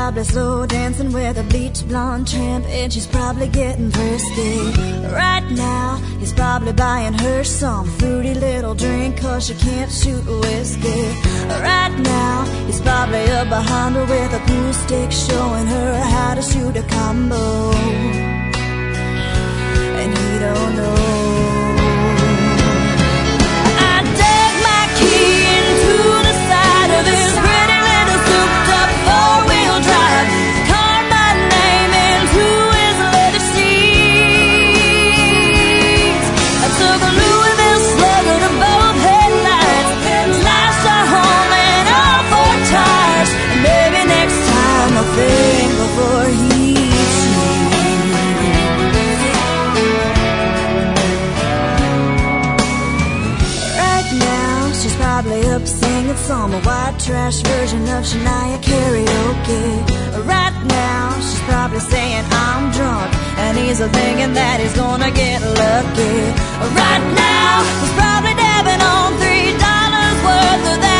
probably slow dancing with a bleach blonde tramp, and she's probably getting thirsty. Right now, he's probably buying her some fruity little drink, 'cause she can't shoot whiskey. Right now, he's probably up behind her with a pool stick, showing her how to shoot a combo. And he don't know. I dug my key into the side of his pretty little souped-up four-wheel drive, carved my name into his leather seats. I took a Louisville Slugger to both headlights, slashed our home and all four tires. And maybe next time I'll think before he probably up singing some white trash version of Shania karaoke. Right now, she's probably saying I'm drunk, and he's thinking that he's gonna get lucky. Right now, he's probably dabbing on $3 worth of that